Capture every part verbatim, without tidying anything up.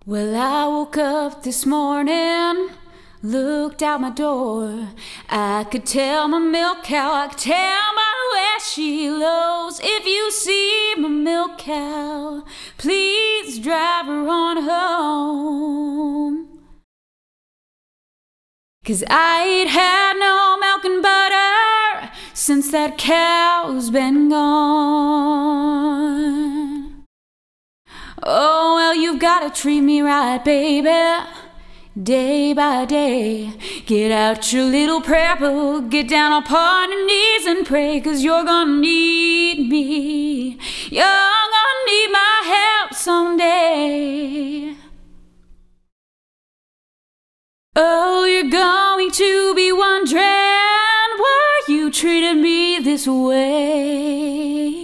Well, I woke up this morning, looked out my door. I could tell my milk cow, I could tell by the way she lows. If you see my milk cow, please drive her on home. 'Cause I ain't had no milk and butter since that cow's been gone. Oh, well, you've gotta treat me right, baby, day by day. Get out your little prayer book, get down upon your knees and pray, 'cause you're gonna need me. You're gonna need my help someday. Oh, you're going to be wondering why you treated me this way.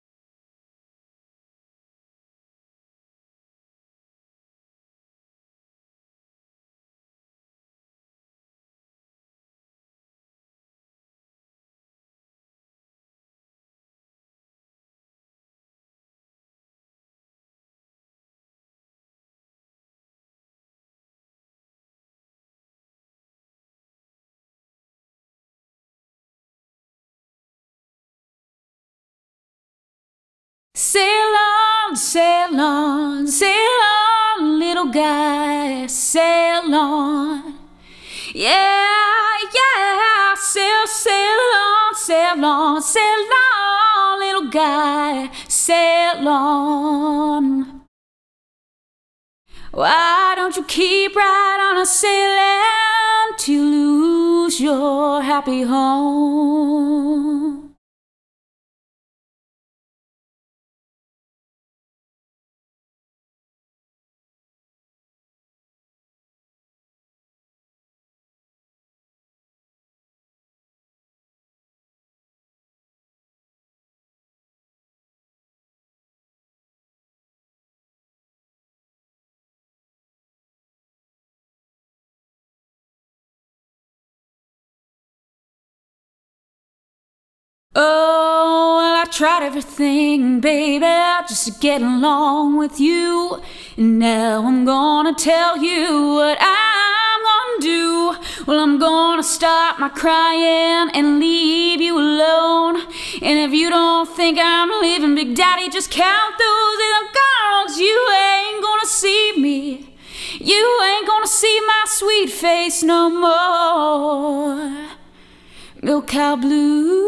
Sail on, sail on, sail on, little guy, sail on. Yeah, yeah, sail, sail on, sail on, sail on, little guy, sail on. Why don't you keep right on a sailing till you lose your happy home? Oh, well, I tried everything, baby, just to get along with you. And now I'm gonna tell you what I'm gonna do. Well, I'm gonna stop my crying and leave you alone. And if you don't think I'm leaving, Big Daddy, just count those little girls. You ain't gonna see me. You ain't gonna see my sweet face no more. Milk Cow Blue.